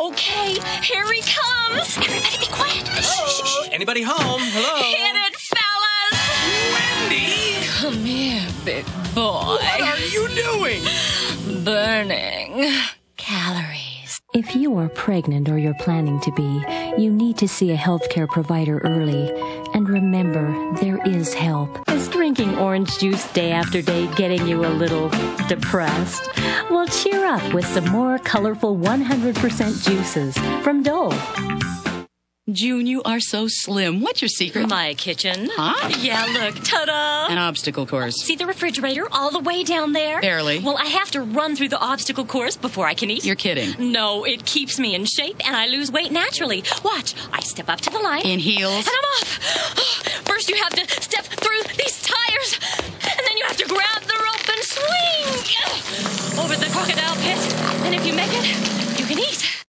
Okay, here he comes. Everybody be quiet. Hello? Anybody home? Hello? Hit it, fellas. Wendy! Come here, big boy. What are you doing? Burning calories. If you are pregnant or you're planning to be, you need to see a healthcare provider early. And remember, there is help. Is drinking orange juice day after day getting you a little depressed? Well, cheer up with some more colorful 100% juices from Dole. June, you are so slim. What's your secret? My kitchen. Huh? Yeah, look. Ta-da! An obstacle course. See the refrigerator all the way down there? Barely. Well, I have to run through the obstacle course before I can eat. You're kidding. No, it keeps me in shape and I lose weight naturally. Watch. I step up to the line. In heels. And I'm off. First you have to step through these tires. And then you have to grab the rope and swing over the crocodile pit. And if you make it, you can eat.